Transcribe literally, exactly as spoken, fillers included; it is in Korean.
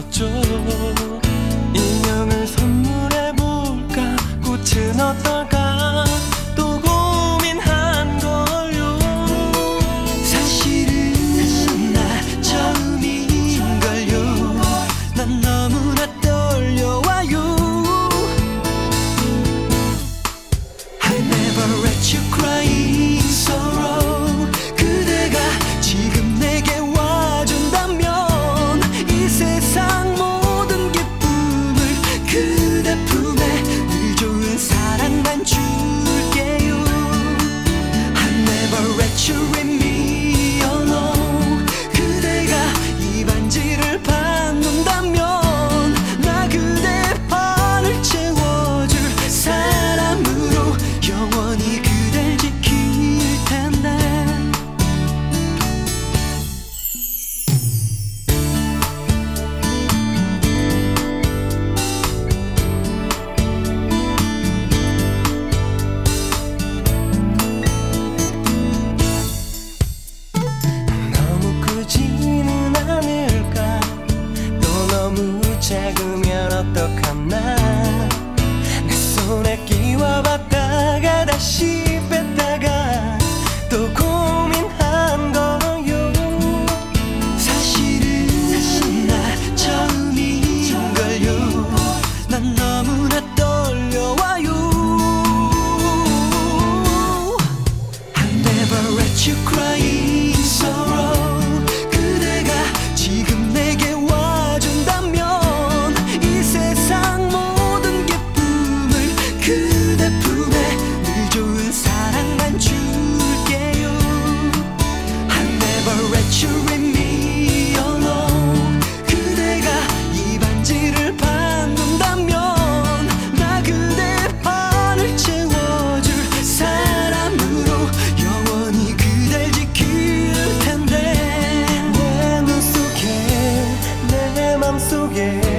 있었죠. 인형을 선물해볼까, 꽃은 어떨까 또 고민한 걸요. 사실은 나 처음인걸요. 난 너무나 떨려와요. I never let you cry in sorrow. 그대가 지금 내게 와준다면 이 세상 모든 기쁨을 그대 품에 늘 좋은 사랑만 줄게요. I never let you leave me alone. 그대가 이 반지를 받는다면 나 그대 반을 채워줄 사람으로 영원히 그댈 지킬 텐데. 너무 크지는 않을까, 또 너무 작으면 어떡하나. 내 손에 끼워봤다가 다시 뺐다가 또 고민한 거요. 사실은 나 처음인걸요. 난 너무나 떨려와요. I never let you cry in sorrow. 그대가 지금 내게 와준다면 이 세상 모든 기쁨을 그대 품에 늘 좋은 사랑만 줄게요. I never let you leave me alone. 그대가 이 반지를 받는다면 나 그대 반을 채워줄 사람으로 영원히 그댈 지킬 텐데. 내 눈 속에 내 맘 속에